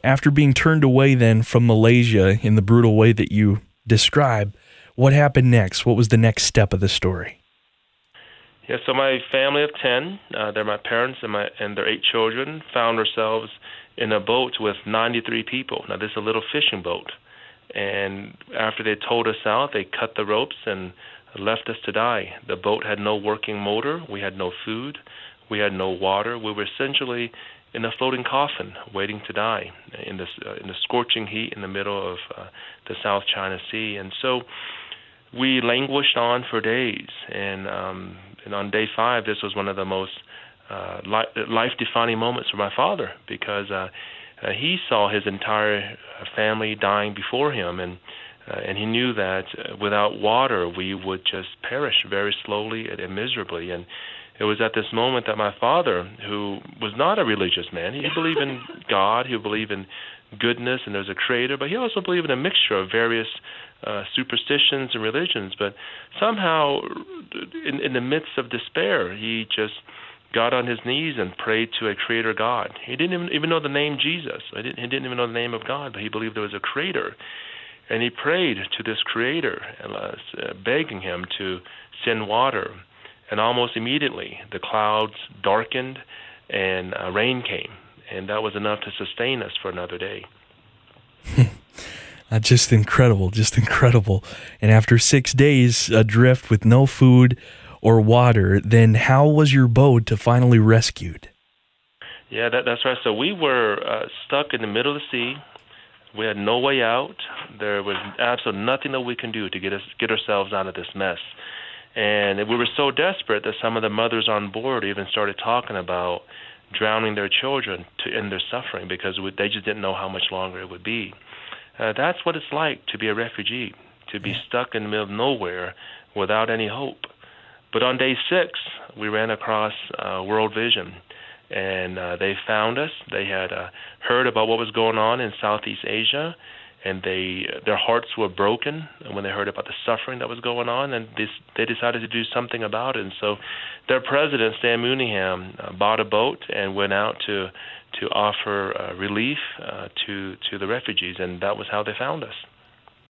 after being turned away then from Malaysia in the brutal way that you describe, what happened next? What was the next step of the story? Yeah, so my family of 10, they're my parents and their 8 children, found ourselves in a boat with 93 people. Now, this is a little fishing boat. And after they towed us out, they cut the ropes and left us to die. The boat had no working motor. We had no food. We had no water. We were essentially in a floating coffin, waiting to die in the scorching heat in the middle of the South China Sea. And so we languished on for days. And on day 5, this was one of the most life-defining moments for my father, because he saw his entire family dying before him, and he knew that without water we would just perish very slowly and miserably. And it was at this moment that my father, who was not a religious man, he believed in God, he believed in goodness, and there's a creator, but he also believed in a mixture of various superstitions and religions. But somehow, in the midst of despair, he just got on his knees and prayed to a creator God. He didn't even know the name Jesus. He didn't even know the name of God, but he believed there was a creator. And he prayed to this creator, begging him to send water. And almost immediately, the clouds darkened and rain came. And that was enough to sustain us for another day. Just incredible, just incredible. And after 6 days adrift with no food or water, then how was your boat finally rescued? Yeah, that's right. So we were stuck in the middle of the sea. We had no way out. There was absolutely nothing that we can do to get ourselves out of this mess. And we were so desperate that some of the mothers on board even started talking about drowning their children to end their suffering, because they just didn't know how much longer it would be. That's what it's like to be a refugee, to be stuck in the middle of nowhere without any hope. But on day 6, we ran across World Vision, and they found us. They had heard about what was going on in Southeast Asia, and their hearts were broken when they heard about the suffering that was going on, and they decided to do something about it. And so their president, Stan Mooneyham, bought a boat and went out to offer relief to the refugees, and that was how they found us.